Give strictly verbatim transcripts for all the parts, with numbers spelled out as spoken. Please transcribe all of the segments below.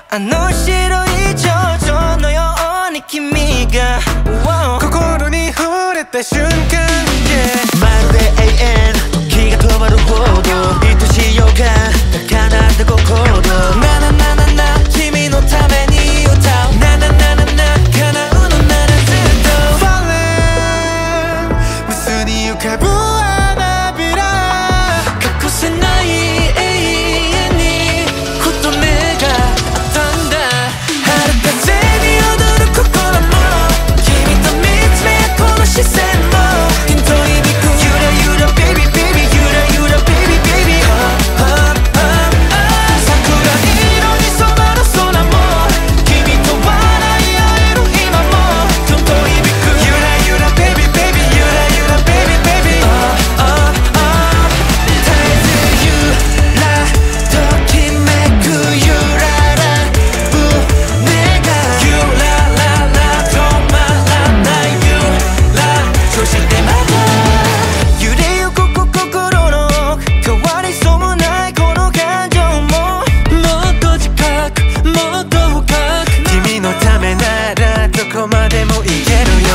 あの白い蝶々のように君が心に触れた瞬間、yeah、 まるで永遠時が止まるほど愛しい予感高鳴った心ななななな君のために歌うななななな叶うのならずっと Falling 無数に浮かぶ花びら隠せない永遠にふと目が合ったんだ春風に踊る心も君と見つめ合うこの視線もピンと響くゆらゆら baby baby ゆらゆら baby baby oh, oh, oh, oh 桜色に染まる空も君と笑い合える今もピンと響くゆらゆら baby baby ゆらゆら baby baby oh, oh, oh 絶えずゆらときめくゆらら胸がゆららら止まらないゆらそしてまた揺れゆく心の変わりそうもないこの感情ももっと近くもっと深く君のためならどこまでも行けるよ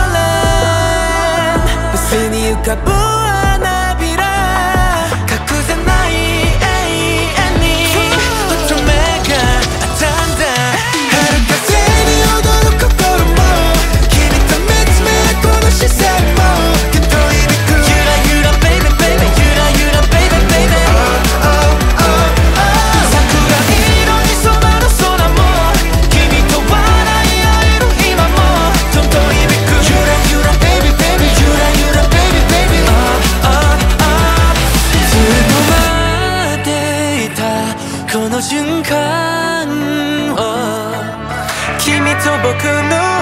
Falling 無数に浮かぶ花びら隠せない永遠にふと目が合ったんだ春風に踊る心も君と見つめ合うこの視線もきっと響くゆらゆら baby baby ゆらゆら baby baby oh, oh, oh 桜色に染まる空も君と笑い合える今もどんどん響くゆらゆら baby baby ゆらゆら baby baby oh, oh, oh ずっと待っていたこの瞬間を君と僕の